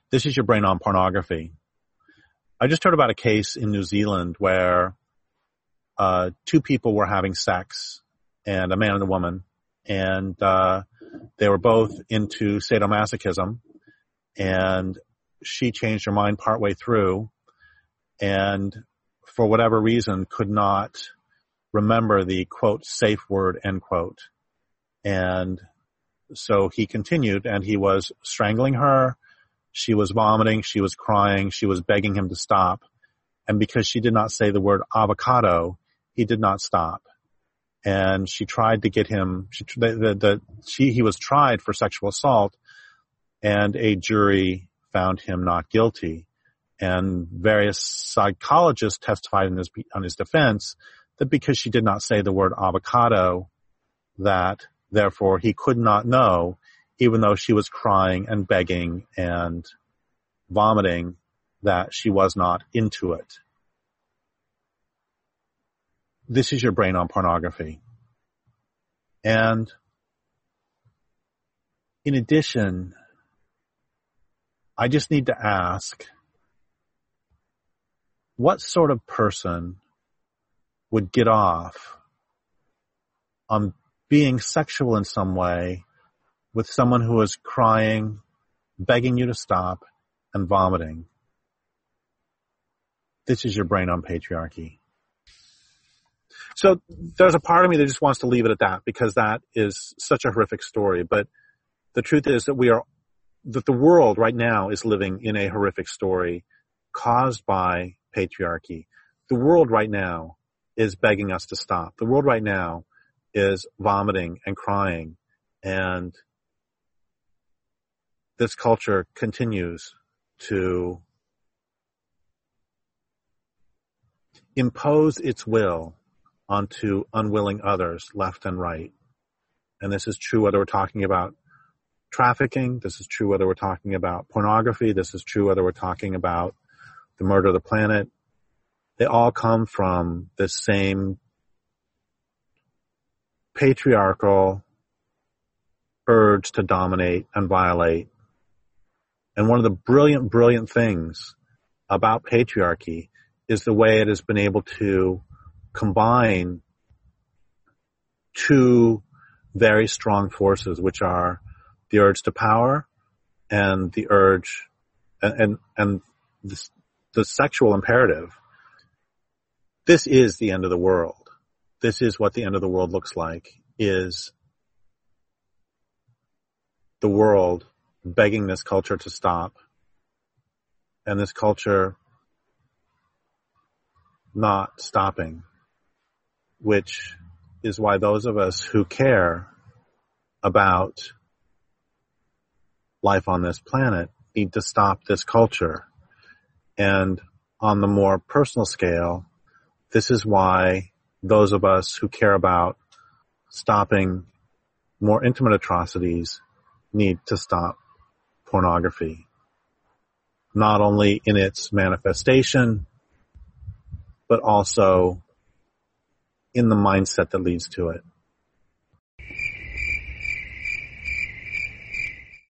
This is your brain on pornography. I just heard about a case in New Zealand where two people were having sex, and a man and a woman, and they were both into sadomasochism, and she changed her mind partway through, and for whatever reason could not remember the, quote, safe word, end quote. And so he continued, and he was strangling her. She was vomiting. She was crying. She was begging him to stop. And because she did not say the word avocado, he did not stop. And she tried to get him, he was tried for sexual assault, and a jury found him not guilty. And various psychologists testified on his defense that because she did not say the word avocado, that therefore he could not know, even though she was crying and begging and vomiting, that she was not into it. This is your brain on pornography. And in addition, I just need to ask, what sort of person would get off on being sexual in some way with someone who is crying, begging you to stop, and vomiting? This is your brain on patriarchy. So there's a part of me that just wants to leave it at that, because that is such a horrific story. But the truth is that that the world right now is living in a horrific story caused by patriarchy. The world right now is begging us to stop. The world right now is vomiting and crying, and this culture continues to impose its will onto unwilling others left and right. And this is true whether we're talking about trafficking. This is true whether we're talking about pornography. This is true whether we're talking about the murder of the planet. They all come from this same patriarchal urge to dominate and violate. And one of the brilliant, brilliant things about patriarchy is the way it has been able to combine two very strong forces, which are the urge to power and the urge and the sexual imperative. This is the end of the world. This is what the end of the world looks like, is the world begging this culture to stop, and this culture not stopping, which is why those of us who care about life on this planet need to stop this culture. And on the more personal scale, this is why those of us who care about stopping more intimate atrocities need to stop pornography, not only in its manifestation, but also in the mindset that leads to it.